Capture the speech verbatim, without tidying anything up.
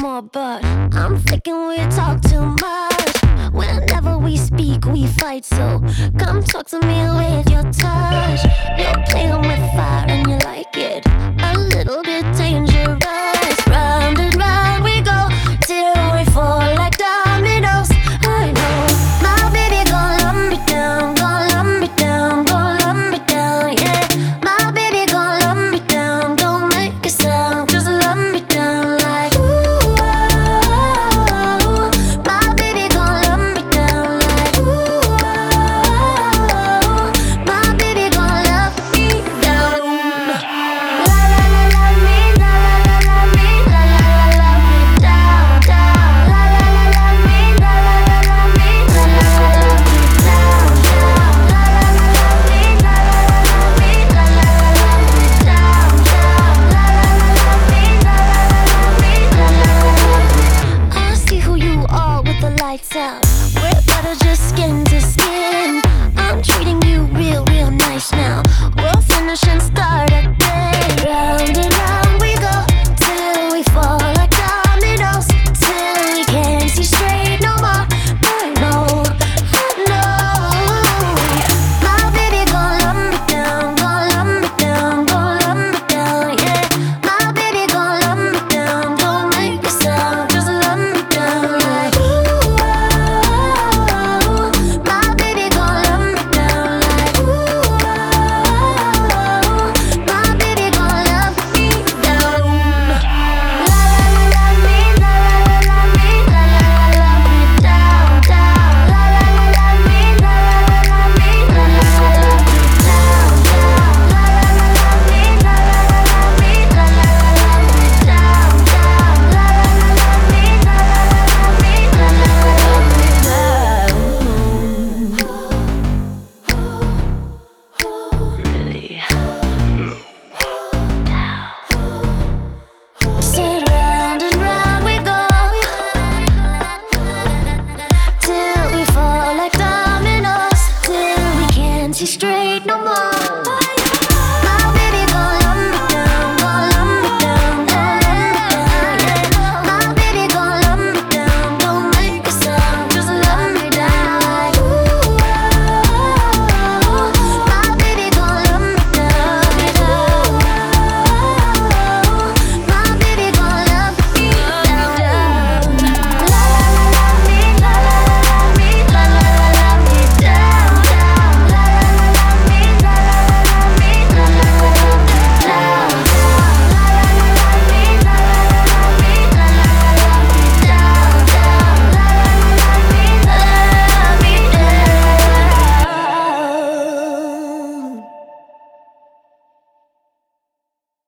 more, but I'm thinking we talk too much. Whenever we speak, we fight, so come talk to me with your touch. You're playing with fire and you like it, a little bit dangerous. Round and round we go, till we fall like dominoes. I know, my baby gon' love me down, gon' love me down, gon' love me down, yeah. My baby gon' love me down, don't make a sound, just love me down like ooh, oh. My baby gon' love me down like ooh, oh. My baby gon' love me down. La la la la me, la la la la me, la la la la me down, down. La la la la me, la la la la me, la la la la me down, down. La la la la me, la la la la me, la la la la me down, down. La la la la me, la la la la me, la la la la me. I see who you are with the lights out. We're better just skin to skin. I'm treating you real, real nice now. We'll finish and start again. Round and round we go, till we fall like dominoes, till we can't see straight no more. I know, I know. My baby gon' love me down, gon' love me down, gon' love me down, yeah. My baby gon' love me down, don't make a sound, just love me down like ooh, oh. My baby gon' love me down like ooh, oh. My baby gon' love me down. La la la la me, la la la la me, la la la la me down, down. La la la la me, la la la la me, la la la la me down, down. La la la la me, la la la la me, la la la la me down, down. La la la la me, la la la la me, la la la la me down. Really? Sit round and round we go, till we fall like dominoes, till we can't see straight no more.